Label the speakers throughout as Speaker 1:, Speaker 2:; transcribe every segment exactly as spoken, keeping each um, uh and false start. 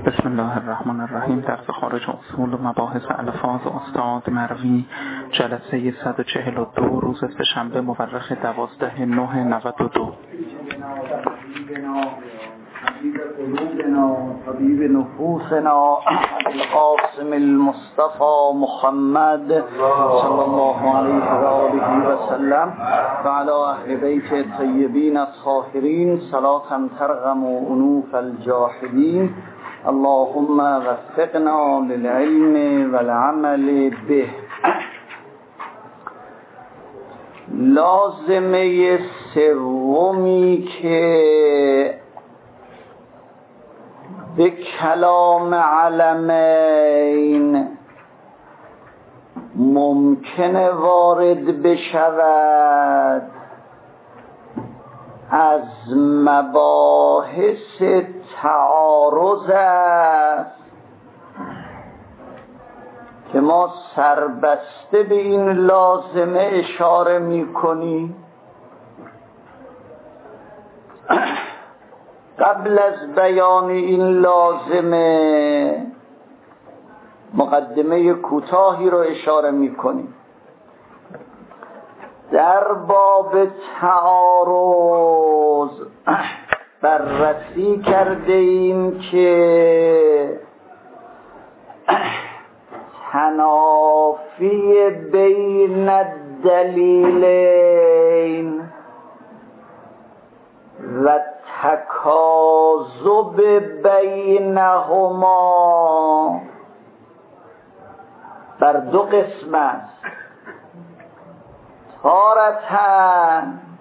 Speaker 1: بسم الله الرحمن الرحیم. درس خارج اصول و مباحث الفاظ استاد مروی، جلسه صد و چهل و دو، روز سه‌شنبه مورخ دوازده نه نود و دو.
Speaker 2: حبیب قلوبنا طبیب نفوسنا القاسم المصطفى محمد صلی الله علیه و آله و سلم و علی اهل بیت الطیبین الطاهرین صلاة ترغم انوف الجاحدین. اللهم وفقنا للعلم والعمل به. لازمه سومی که به کلام علمین ممکنه وارد بشود از مباحث تعارض است که ما سربسته به این لازمه اشاره می‌کنیم. قبل از بیان این لازمه مقدمه کوتاهی رو اشاره می‌کنیم. در باب تعارض بررسی کرده ایم که تنافی بین الدلیلین و تکاذب بینهما بر دو قسم است. تارةً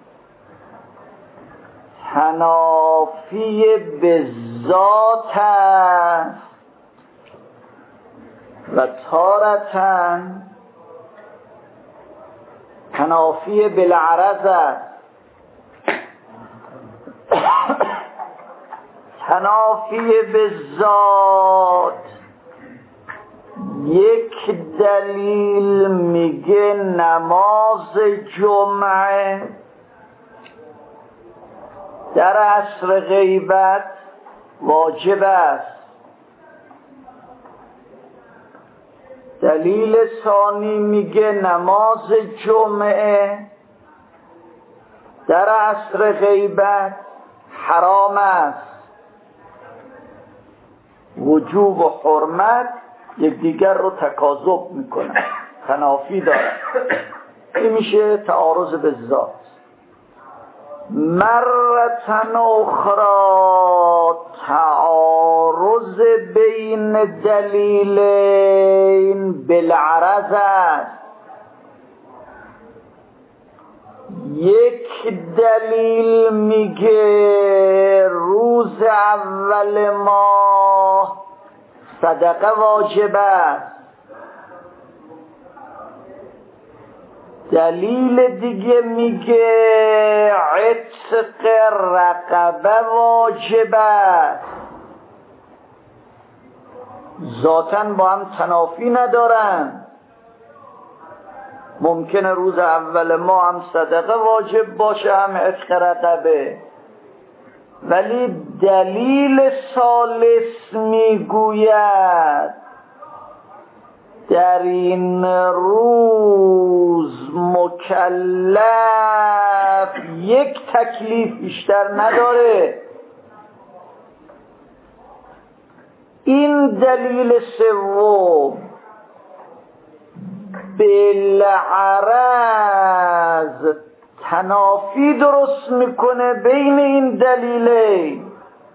Speaker 2: تنافی به ذات است و تارةً تنافی بالعرض است. تنافی به ذات، یک دلیل میگه نماز جمعه در عصر غیبت واجب است. دلیل ثانی میگه نماز جمعه در عصر غیبت حرام است. وجوب و حرمت یکدیگر رو تکاذب میکنن، تنافی دارن. این میشه تعارض به ذات. مرة اخرى تعارض بین دلیلین بالعرض است. یک دلیل میگه روز اول ماه صدقه واجب است. دلیل دیگه میگه عتق رقبه واجب است. ذاتاً با هم تنافی ندارن. ممکنه روز اول ما هم صدقه واجب باشه هم عتق رقبه، ولی دلیل ثالث میگوید در این روز مکلف یک تکلیف بیشتر نداره. این دلیل سوم بالعرض تنافی درست میکنه بین این دلیلین.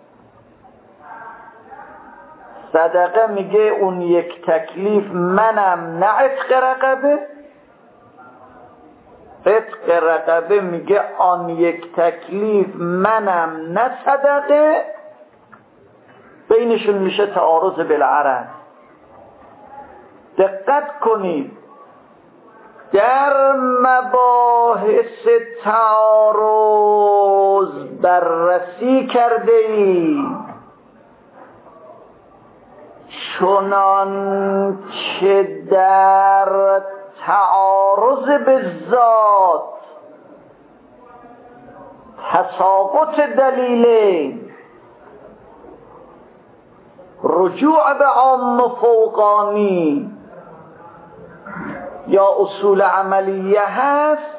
Speaker 2: صدقه میگه اون یک تکلیف منم نه عتق رقبه، عتق رقبه میگه آن یک تکلیف منم نه صدقه. بینشون میشه تعارض بالعرض. دقت کنید، در مباحث تعارض بررسی کرده ایم چنان که در تعارض به ذات تساقط دلیلین رجوع به عام فوقانی یا اصول عملیه هست،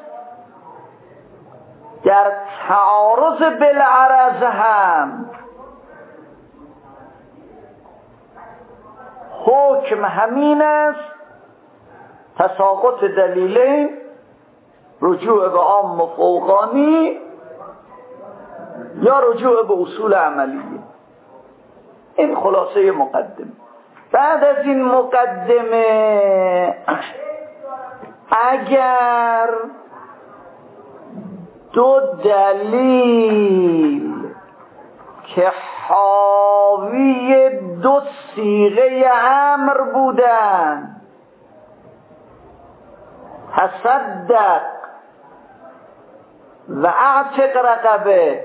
Speaker 2: در تعارض بالعرض هم حکم همین است، تساقط دلیلین، رجوع به عام فوقانی یا رجوع به اصول عملیه. این خلاصه مقدمه. بعد از این مقدمه اگر دو دلیل که حاوی دو صیغه امر بودن، تصدق و اعتق رقبه،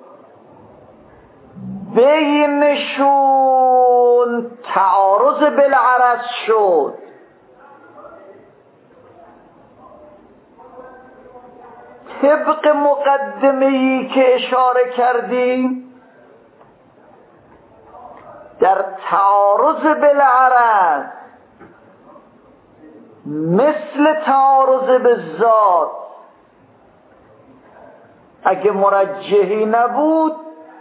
Speaker 2: بینشون تعارض بالعرض شد، طبق مقدمه‌ای که اشاره کردیم در تعارض بالعرض مثل تعارض بالذات اگه مرجحی نبود،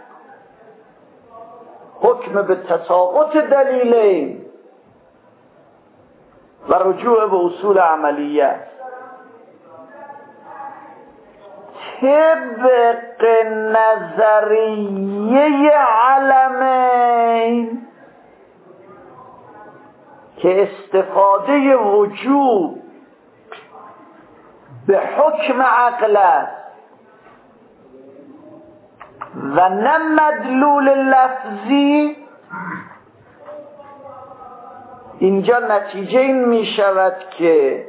Speaker 2: حکم به تساقط دلیلین و رجوع به اصول عملیه. طبق نظریه علمین که استفاده وجوب به حکم عقل است و نه مدلول لفظی، اینجا نتیجه این می شود که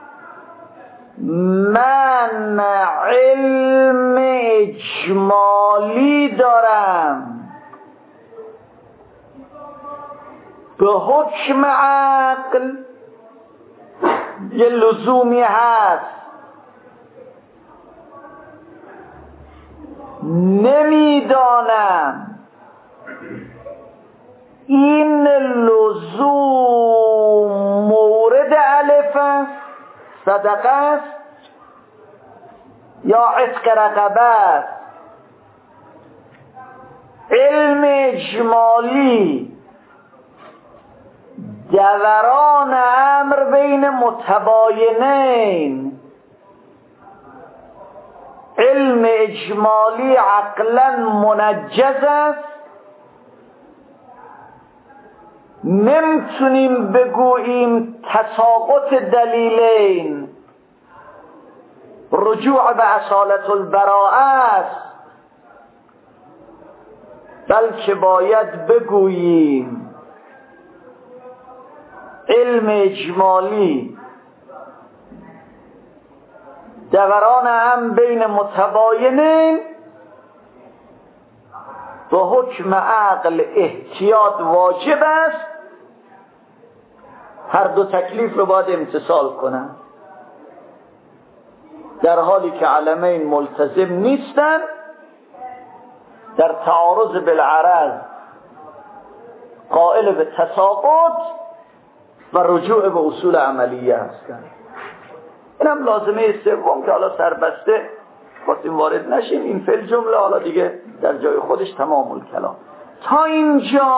Speaker 2: من علم اجمالی دارم به حکم عقل، یه لزومی هست، نمیدانم این لزوم مورد الف است، صدقه است یا عتق رقبه است. علم اجمالی دوران امر بین متباینین، علم اجمالی عقلا منجز است، نمیتونیم بگوییم تساقط دلیلین رجوع به اصالت البراءه است، بلکه باید بگوییم علم اجمالی دوران هم بین متباینین به حکم عقل احتیاط واجب است، هر دو تکلیف رو باید امتثال کنن، در حالی که علمین ملتزم نیستن، در تعارض بالعرض قائل به تساقط و رجوع به اصول عملیه هستند. این هم لازمه سوم که حالا سربسته خواستیم وارد نشیم، این فعل جمله حالا دیگه در جای خودش تمام الکلام. تا اینجا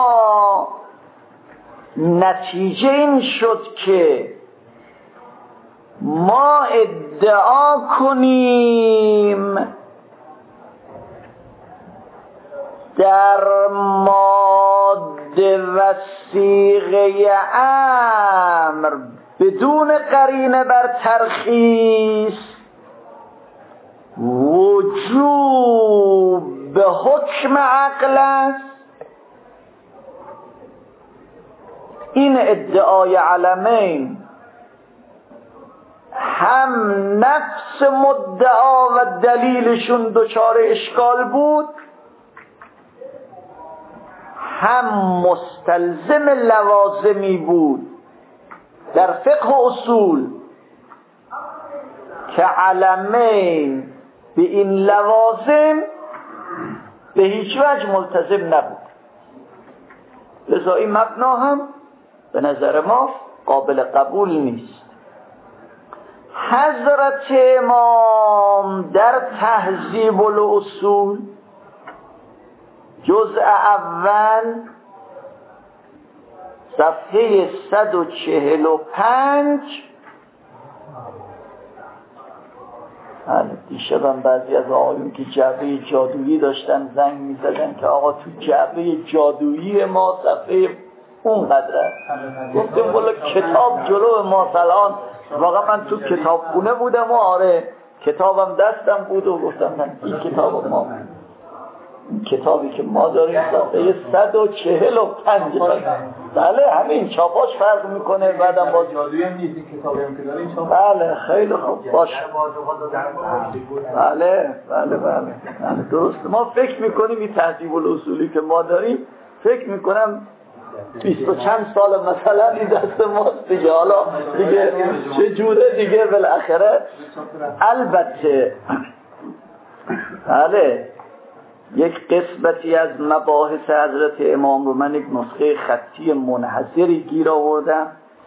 Speaker 2: نتیجه این شد که ما ادعا کنیم در ماده و صیغه امر بدون قرینه بر ترخیص وجوب به حکم عقل است. این ادعای علمین هم نفس مدعا و دلیلشون دچار اشکال بود، هم مستلزم لوازمی بود در فقه و اصول که علمین به این لوازم به هیچ وجه ملتزم نبود. لذا این مبنا هم به نظر ما قابل قبول نیست. حضرت امام در تهذیب الاصول جزء اول صفحه صد و چهل و پنج، دیشبم بعضی از آقایون که جعبه جادویی داشتن زنگ می‌زدن که آقا تو جعبه جادویی ما صفحه اون قدره. گفتم والا کتاب جلو ما الان، واقعا من تو کتابخونه بودم و آره کتابم دستم بود و گفتم من این کتاب ما، این کتابی که ما داریم صفحه صد و چهل و پنج. بله همین چاپاش فرق میکنه. بعدم باز
Speaker 3: جادویی هم نیست این کتابی هم که داره این چاپ.
Speaker 2: بله خیلی خوب باشه. بله بله بله بله درست. ما فکر میکنیم این تهذیب الاصولی که ما داریم، فکر میکنم بیست و چند سال مثلا این دست ماست دیگه. حالا دیگه چه جوره دیگه بالاخره. البته بله یک قسمتی از مباحث حضرت امام رو من یک نسخه خطی منحصری گیر آوردم،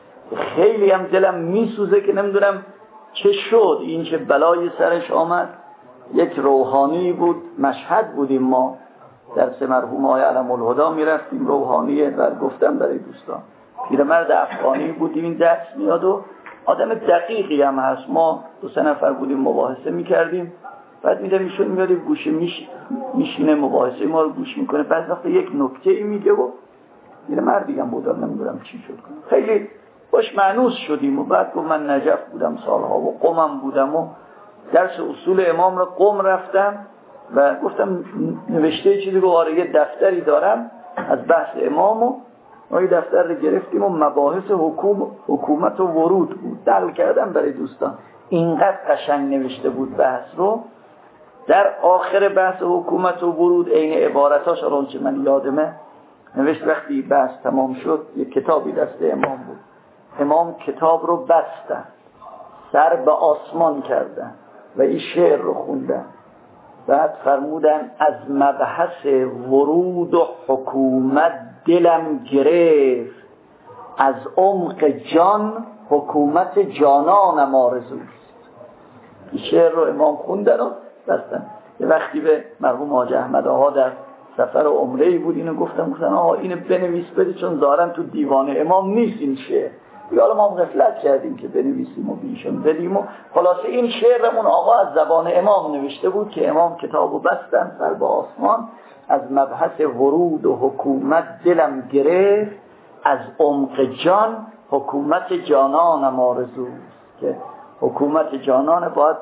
Speaker 2: خیلی هم دلم میسوزه که نمیدونم چه شد، این چه بلایی سرش آمد. یک روحانی بود، مشهد بودیم ما درس مرحوم آقای علم الهدا میرفتیم، روحانیه و گفتم برای دوستان پیرمرد افغانی بودیم، این درس میاد و آدم دقیقی هم هست. ما دو سه نفر بودیم مباحثه میکردیم، بعد میده میشون میاد گوشه میش... میشینه مباحثه ما رو گوش میکنه، بعد وقت یک نکته ای میگه و میره مردی هم بودم نمیدونم چی شد، خیلی باش مانوس شدیم. و بعد گفت من نجف بودم سالها و قمم بودم و درس اصول امام رو قم رفتم و گفتم نوشته چیزی رو آره یه دفتری دارم از بحث امام و ما یه دفتر رو گرفتیم و مباحث حکوم... حکومت و ورود بود، دل کردم برای دوستان. اینقدر قشنگ نوشته بود بحث رو. در آخر بحث حکومت و ورود عین عبارتاش الان چه من یادمه نوشت وقتی بحث تمام شد یک کتابی دست امام بود، امام کتاب رو بستن، سر به آسمان کردن و این شعر رو خوندن. بعد فرمودن از مبحث ورود و حکومت دلم گرفت، از عمق جان حکومت جانانم آرزوست. این شعر رو امام خوندن و بستن. یه وقتی به مرحوم حاج احمد آقا در سفر عمره‌ای بود، اینو گفتم گفتن آقا اینو بنویس بده چون ظاهرا تو دیوان امام نیست این شعر. حالا ما غفلت کردیم که بنویسیم و بیشون بدیم و خلاصه این شعرمون آقا از زبان امام نوشته بود که امام کتابو بستن سر به آسمان، از مبحث ورود و حکومت دلم گرفت، از عمق جان حکومت جانانم آرزوست. که حکومت جانان باید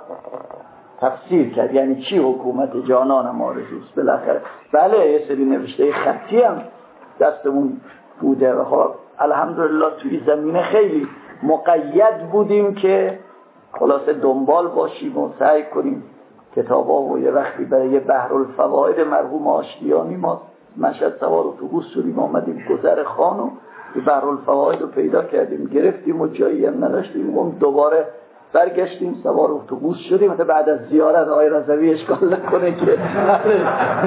Speaker 2: تفسیر کرد، یعنی چی حکومت جانانم آرزوست بالاخره. بله یه سری نوشته خطی هم دستمون بوده و خب الحمدلله توی زمینه خیلی مقید بودیم که خلاصه دنبال باشیم و سعی کنیم کتابا و یه وقتی برای بحرالفواید مرحوم آشتیانی ما مشهد سوار اتوبوس شدیم آمدیم گذر خان و بحرالفواید رو پیدا کردیم گرفتیم و جایی هم نداشتیم و دوباره برگشتیم سوار اتوبوس شدیم. مثلا بعد از زیارت آقای رضوی اشکال نکنه که بله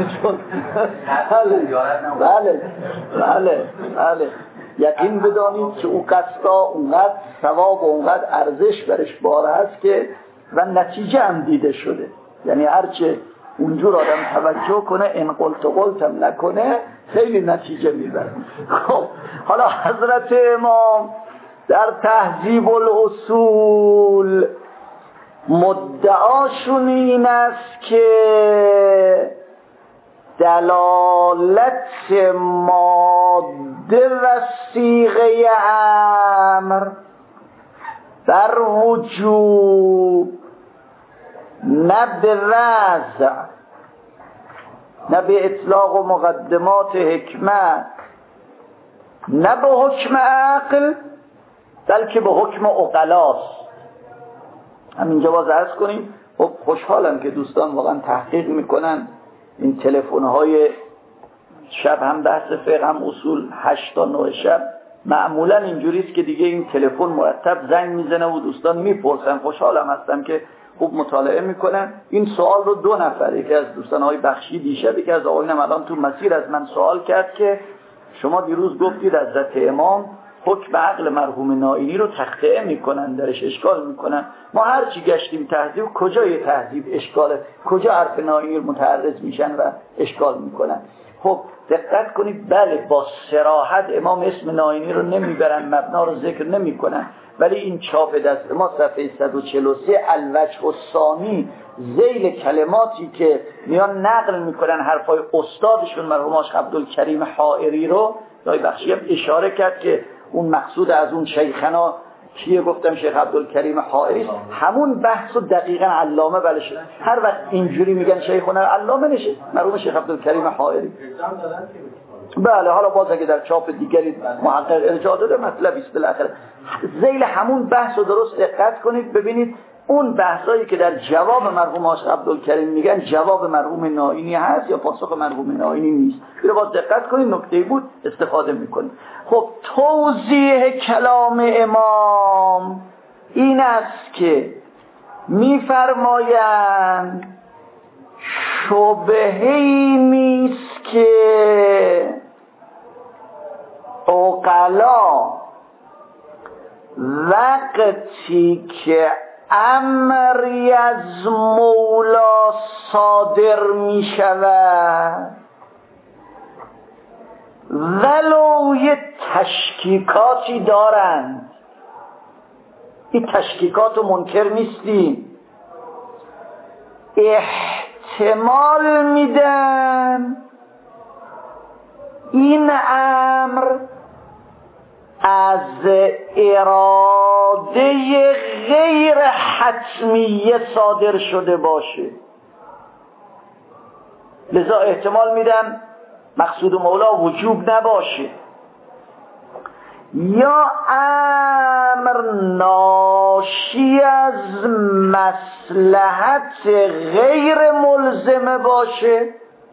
Speaker 2: بله بله بله یقین بدانید که او قصدا اونقدر ثواب و اونقدر ارزش برش بار هست که و نتیجه هم دیده شده. یعنی هرچه اونجور آدم توجه کنه ان قلت قلتم نکنه خیلی نتیجه میبره. خب حالا حضرت امام در تهذیب الاصول مدعاشون این است که دلالت ماده و صیغه امر در وجوب نه به وضع نه به اطلاق و مقدمات حکمت نه به حکم عقل بلکه به حکم عقلاست. همینجا باز عرض کنیم. خب خوشحالم که دوستان واقعا تحقیق میکنن. این تلفن‌های شب هم بحث فقه هم اصول هشت تا نه شب معمولا اینجوریست که دیگه این تلفن مرتب زنگ میزنه و دوستان میپرسن. خوشحالم هستم که خوب مطالعه میکنن. این سوال رو دو نفر، یکی از دوستان های بخشی دیشب، یکی از آقایونم الان تو مسیر از من سوال کرد که شما دیروز گفتید حضرت امام حکم عقل مرحوم نائینی رو تخطئه میکنن، درش اشکال میکنن. ما هر چی گشتیم تهذیب، کجای تهذیب اشکاله؟ کجا حرف نائینی رو متعرض میشن و اشکال میکنن؟ خب دقت کنید، بله با صراحت امام اسم نائینی رو نمیبرن، مبنا رو ذکر نمیکنن، ولی این چاپ دست ما صفحه صد و چهل و سه الوجه الثانی ذیل کلماتی که میان نقل میکنن حرفای استادشون مرحوم آقا عبدالکریم حائری رو، دای بخشی هم اشاره کرد که اون مقصود از اون شیخنا کیه؟ گفتم شیخ عبدالکریم حائری. همون بحث دقیقاً علامه بله شد. هر وقت اینجوری میگن شیخنا علامه نشه، مرحوم شیخ عبدالکریم حائری. بله حالا باز اگه در چاپ دیگری محقق ارجاع داده مطلبی است. بالاخره ذیل همون بحث رو درست دقت کنید ببینید اون بحثایی که در جواب مرحوم آقا عبدالکریم میگن جواب مرحوم نائینی هست یا پاسخ مرحوم نائینی نیست. اینو باز دقت کنید، نکته بود استفاده میکنید. خب توضیح کلام امام این است که میفرمایند شبهه‌ای نیست که عقلا وقتی که امری از مولا صادر می شود ولو یه تشکیکاتی دارند، این تشکیکات رو منکر نیستیم، احتمال میدن این امر از اراده غیر حتمیه صادر شده باشه، لذا احتمال میدن مقصود مولا وجوب نباشه، یا امر ناشی از مصلحت غیر ملزمه باشه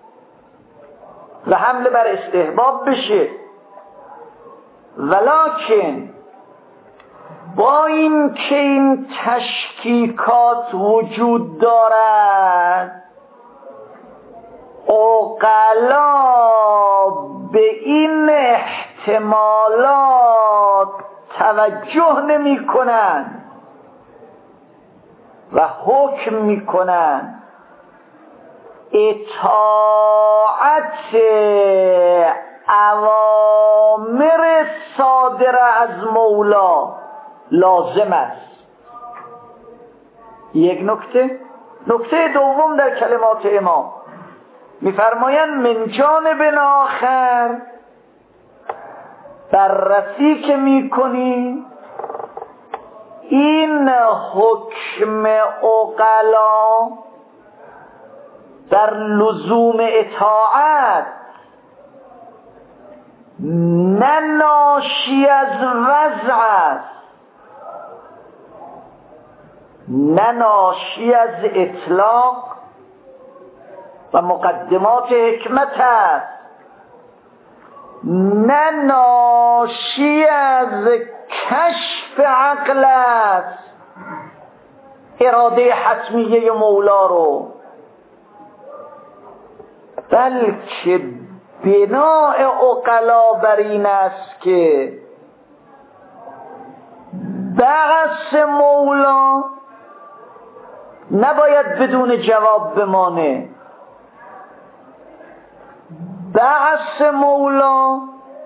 Speaker 2: و حمله بر استحباب بشه، ولکن با این که این تشکیکات وجود دارد عقلا به این احتمالات توجه نمی کنند و حکم می کنند اطاعت اوامر صادره از مولا لازم است. یک نکته. نکته دوم در کلمات امام میفرمایند من جانب آخر بررسی که میکنی این حکم عقلا در لزوم اطاعت نه ناشی از وضع است نه ناشی از اطلاق و مقدمات حکمت است، نه ناشی از کشف عقل است اراده حتمیه مولا رو، بلکه بناء عقلا بر این است که بعث مولا نباید بدون جواب بمانه، بعث مولا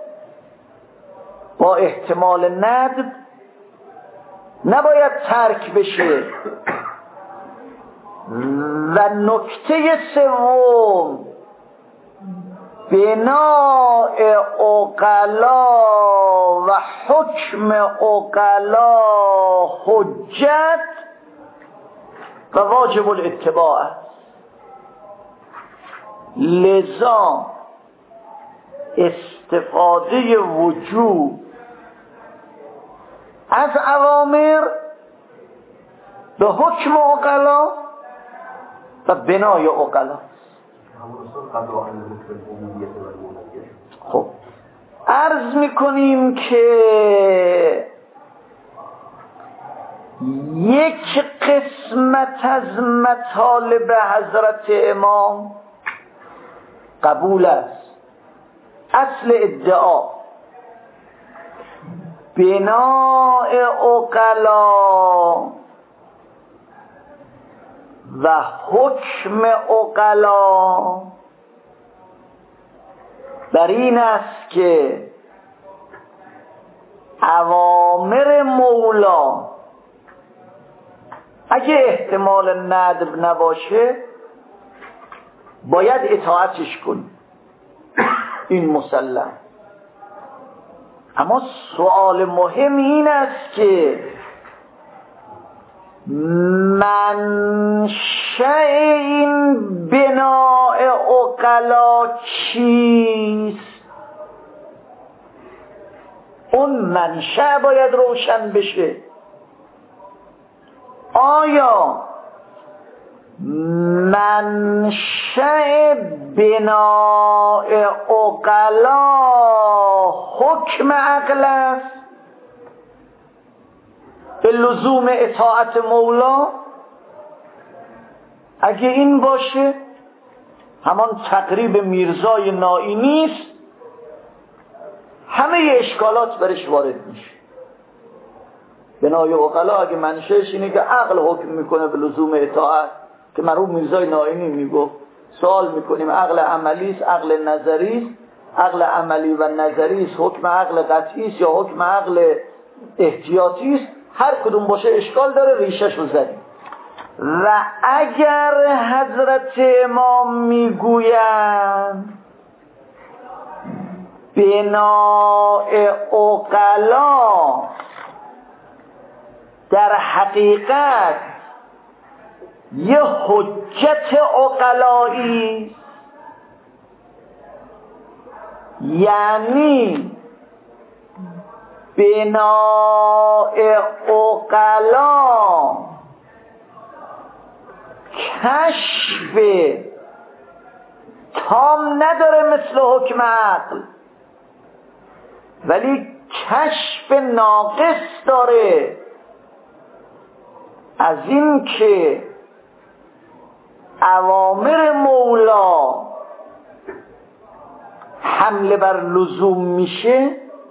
Speaker 2: با احتمال ندب نباید ترک بشه. و نکته سوم بناء عقلا و حکم عقلا حجت و واجب الاتباع است. لذا استفاده وجوب از اوامر به حکم عقلا و بنای عقلا. خب عرض میکنیم که یک قسمت از مطالب حضرت امام قبول است اصل ادعا بناء عقلا و حکم عقلا بر این است که اوامر مولا اگه احتمال ندب نباشه باید اطاعتش کنی، این مسلم. اما سوال مهم این است که منشأ این بناء عقلا چیست؟ اون منشأ باید روشن بشه. آیا منشأ بناء عقلا حکم عقل است به لزوم اطاعت مولا؟ اگه این باشه همان تقریب میرزای نائی نیست، همه اشکالات برش وارد میشه. بنای عقلا اگه منشأش اینه که عقل حکم میکنه به لزوم اطاعت، که مرحوم میرزای نائی میگفت، سوال میکنیم عقل عملی است، عقل نظری است؟ عقل عملی و نظری است حکم عقل قطعی است یا حکم عقل احتیاطی است؟ هر کدوم باشه اشکال داره، ریشش رو زدیم. و اگر حضرت امام میگویند بناء عقلا در حقیقت یه حجت عقلایی، یعنی بناء عقلا کشف تام نداره مثل حکم عقل، ولی کشف ناقص داره، از این که اوامر مولا حمله بر لزوم میشه.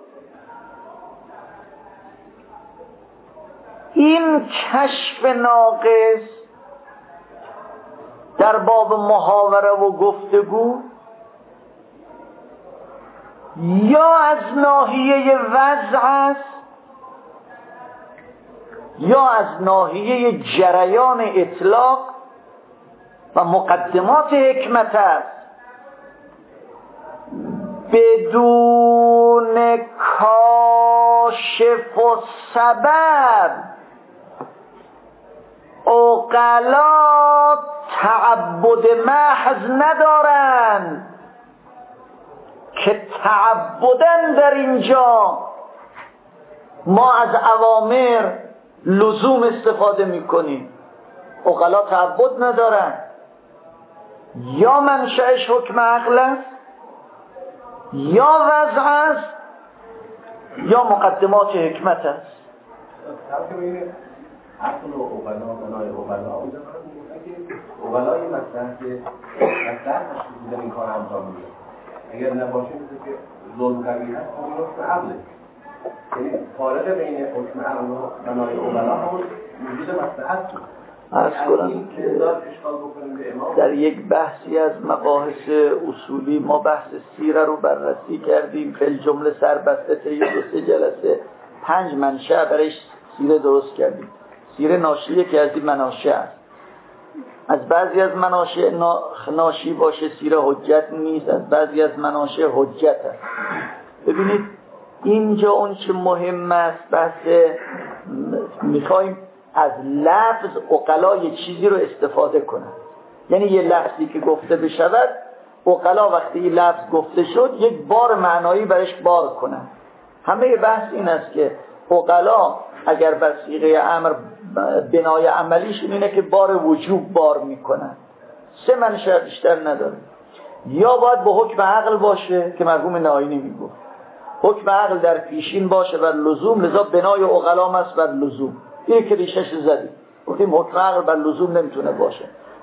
Speaker 2: این کشف ناقص در باب محاوره و گفتگو یا از ناحیه وضع است یا از ناحیه جریان اطلاق و مقدمات حکمت است. بدون کاشف و سبب عقلا تعبد محض ندارند، که تعبدن در اینجا ما از اوامر لزوم استفاده میکنیم. عقلا تعبد ندارن، یا منشأش حکم عقل است یا وضع است یا مقدمات حکمت است.
Speaker 3: عقل و عقلا و بنای عقلا اونجا عقلا این مطرح که مطرح تشکیل بودن این کار انجام میده، اگر نباشه میشه که ظلم کبیر هست اون حکم عقله، یعنی فارق بین حکم عقل و بنای عقلا همون وجود مصلحت بود.
Speaker 2: عرض کنم که در یک بحثی از مباحث اصولی ما بحث سیره رو بررسی کردیم، فی الجمله سربسته طی دو سه جلسه پنج منشأ برای سیره درست کردیم. سیره ناشیه که از این مناشأ است. از بعضی از مناشأ ناشی باشه سیره حجت نیست، از بعضی از مناشأ حجت است. ببینید اینجا اون چه مهم است، بحث میخوایم از لفظ عقلا یه چیزی رو استفاده کنن، یعنی یه لفظی که گفته بشود عقلا وقتی یه لفظ گفته شد یک بار معنایی برش بار کنن. همه بحث این است که عقلا اگر بر صیغه امر بنای عملیشون اینه که بار وجوب بار میکنن، سه منشأ بیشتر نداره. یا باید با حکم عقل باشه که مرحوم نائی میگفت حکم عقل در پیشین باشه بر لزوم، لذا بنای عقلا است بر لزوم. اینه که ریشش زدیم، گفتیم حکم عقل بر لزوم نمیتونه باشه.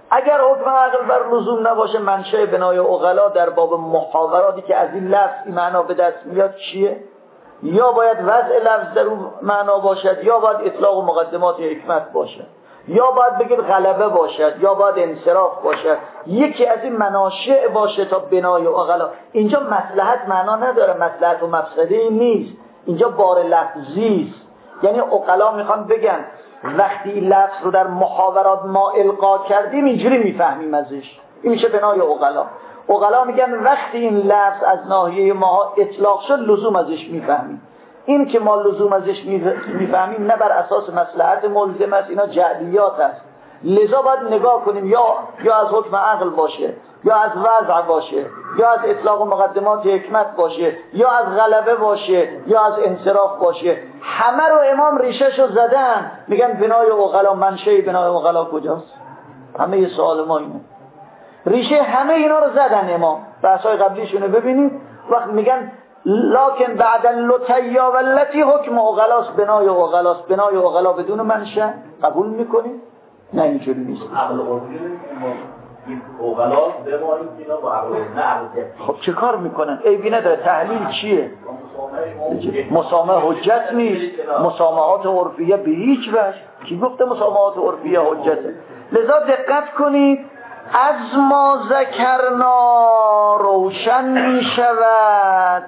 Speaker 2: اگر حکم عقل بر لزوم نباشه، منشأ بنای عقلا در باب محاوراتی که از این لفظ این معنا به دست میاد چیه؟ یا باید وضع لفظ در اون معنا باشد، یا باید اطلاق و مقدمات حکمت باشد، یا باید بگید غلبه باشد، یا باید انصراف باشد. یکی از این مناشع باشه تا بنای عقلا. اینجا مصلحت معنا نداره، مصلحت و مفسده این نیست، اینجا بار لفظی است. یعنی عقلا میخوان بگن وقتی این لفظ رو در محاورات ما القا کردیم اینجوری میفهمیم ازش، این میشه بنای عقلا. عقلا میگن وقتی این لفظ از ناحیه ما اطلاق شد لزوم ازش میفهمیم. این که ما لزوم ازش میفهمیم نه بر اساس مصلحت ملزم است، اینا جعلیات است. لذا باید نگاه کنیم یا یا از حکم عقل باشه، یا از وضع باشه، یا از اطلاق و مقدمات حکمت باشه، یا از غلبه باشه، یا از انصراف باشه. همه رو امام ریشه‌شو زدن، میگن بنای عقلا. منشأ بنای عقلا کجاست؟ همه سوال ما اینه. ریشه همه اینا رو زدن امام. بحث‌های قبلیشونه ببینید، وقت میگن لکن بعد اللتیا والتی حکم عقلاست، بنای عقلاست. بنای عقلا بدون منشأ قبول میکنید؟ نه اینجوری نیست.
Speaker 3: عقل عرفی عقلا بمانید اینا با عقل نه عقل.
Speaker 2: خب چه کار میکنن؟ عیبی نداره. تحلیل چیه؟ مسامحه حجت نیست. مسامحات عرفیه به هیچ وجه. کی گفته مسامحات عرفیه حجته؟ لذا دقت کنید، از ما ذکرنا روشن می شود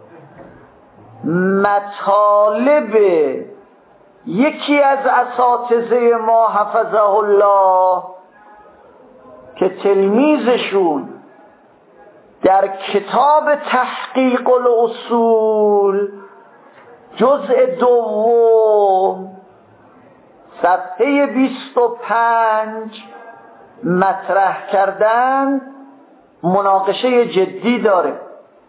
Speaker 2: مطالب یکی از اساتذه ما حفظه الله که تلمیذشون در کتاب تحقیق الاصول جزء دوم صفحه بیست و پنج مطرح کردن، مناقشه جدی داره.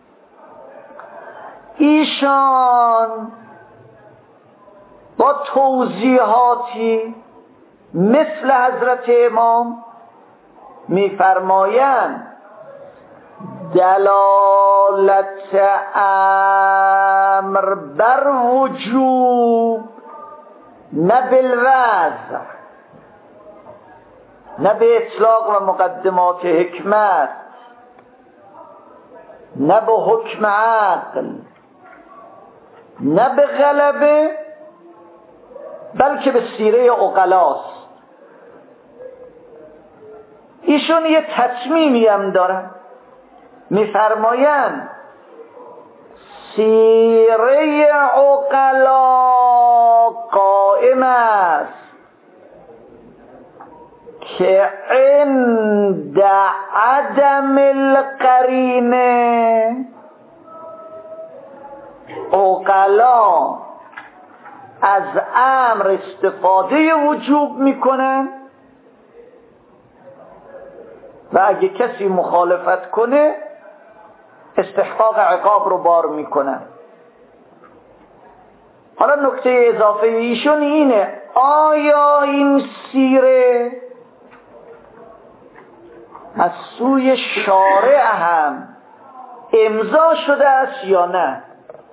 Speaker 2: ایشان با توضیحاتی مثل حضرت امام میفرمایند دلالت امر بر وجوب نه بالوضع، نه به اطلاق و مقدمات حکمت، نه به حکم عقل، نه به غلبه، بلکه به سیره عقلاست. ایشون یه تصمیمی هم دارن، میفرمایند سیره عقلا قائم است که عند عدم القرینه عقلا از امر استفاده وجوب میکنن و اگه کسی مخالفت کنه استحقاق عقاب رو بار میکنن. حالا نکته اضافه ایشون اینه، آیا این سیره از سوی شارع هم امضا شده است یا نه؟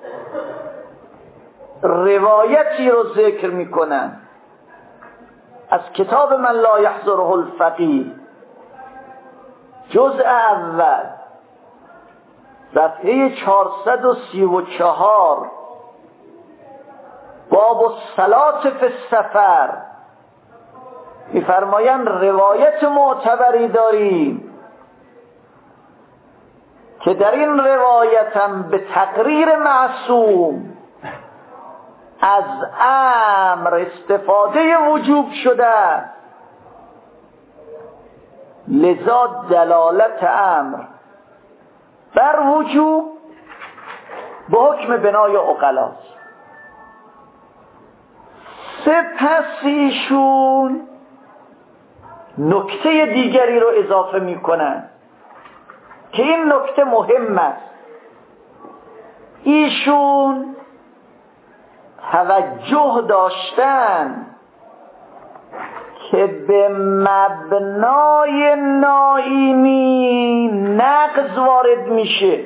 Speaker 2: روایتی رو ذکر میکنن از کتاب من لا یحضره الفقیه جزء اول صفحه چهارصد و سی و چهار باب الصلاة فی السفر میفرمایند روایت معتبری داریم که در این روایت هم به تقریر معصوم از امر استفاده وجوب شده، لذا دلالت امر بر وجوب به حکم بنای عقلاست. سپس ایشون نکته دیگری رو اضافه میکنن که این نکته مهم است. ایشون توجه داشتن که به مبنای ناینی نقض وارد میشه.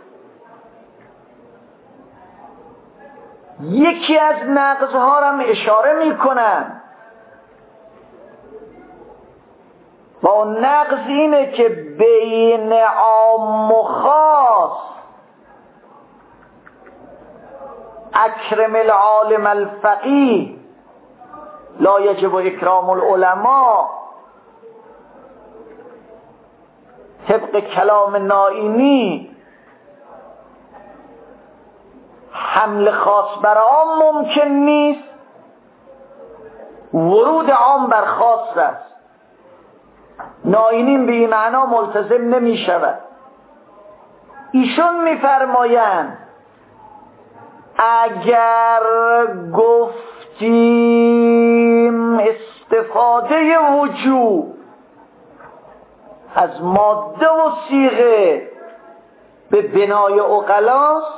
Speaker 2: یکی از نقضها هم اشاره میکنن با با نقض اینه که بین عام و خاص اکرم العالم الفقیه لا یجب اکرام العلماء طبق کلام نائینی حمل خاص بر عام ممکن نیست، ورود عام بر خاص است. نائینی به این معنا ملتزم نمی شود. ایشون می فرمایند اگر گفتیم استفاده وجوب از ماده و صیغه به بنای عقلاست،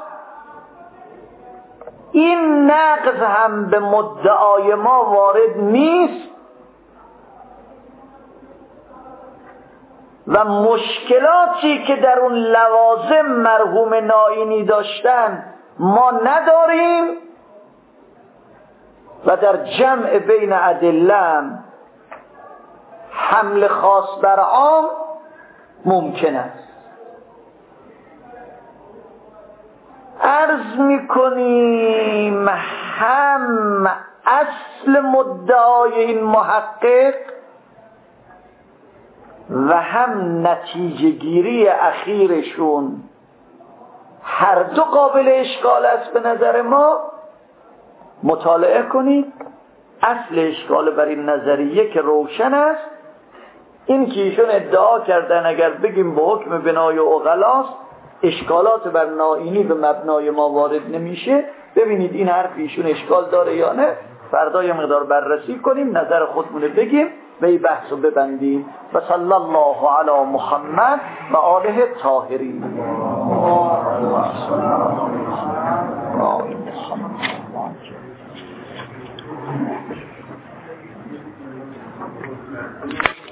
Speaker 2: این نقض هم به مدعای ما وارد نیست و مشکلاتی که در اون لوازم مرحوم نائینی داشتن ما نداریم و در جمع بین ادله حمل خاص بر عام ممکن است. عرض میکنیم هم اصل مدعای این محقق و هم نتیجه گیری اخیرشون هر دو قابل اشکال است به نظر ما. مطالعه کنید. اصل اشکال بر این نظریه که روشن است این که ایشون ادعا کردن اگر بگیم به حکم بنای عقلاست اشکالات بر نائینی به مبنای ما وارد نمیشه. ببینید این حرف ایشون اشکال داره یا نه، فردا یه مقدار بررسی کنیم، نظر خودمونه بگیم و این بحث رو ببندیم. و صلی الله علی محمد و آله الطاهرین.